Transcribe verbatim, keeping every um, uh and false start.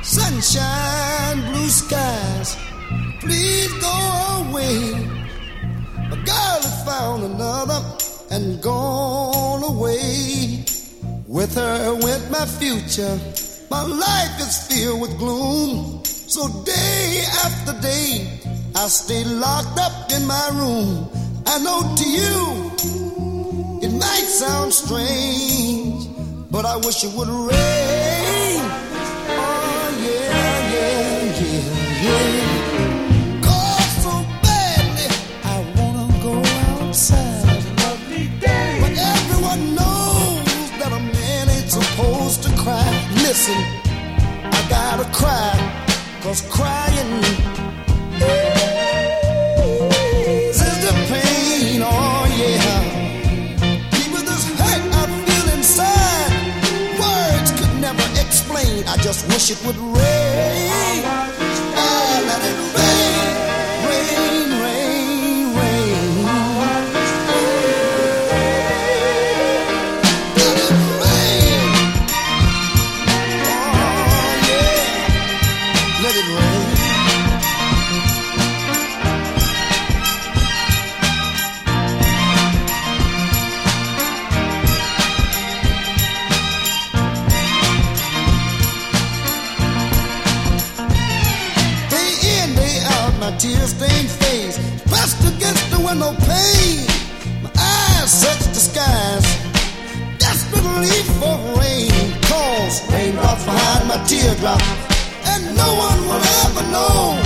Sunshine, blue skies, please go away. A girl has found another and gone away. With her went my future. My life is filled with gloom. So day after day, I stay locked up in my room. I know to you, it might sound strange, but I wish it would rain. Oh yeah, yeah, yeah, yeah. Cause so badly, I wanna go outside. It's a lovely day. But everyone knows that a man ain't supposed to cry. Listen, I gotta cry, cause crying eases the pain, oh yeah. People, this hurt I feel inside, words could never explain. I just wish it would rain. Oh, let it rain, rain, rain, rain. Let it rain. Oh yeah, let it rain. My tear-stained face pressed against the window pane. My eyes search the skies, desperately for rain. Cause raindrops behind my teardrop, and no one will ever know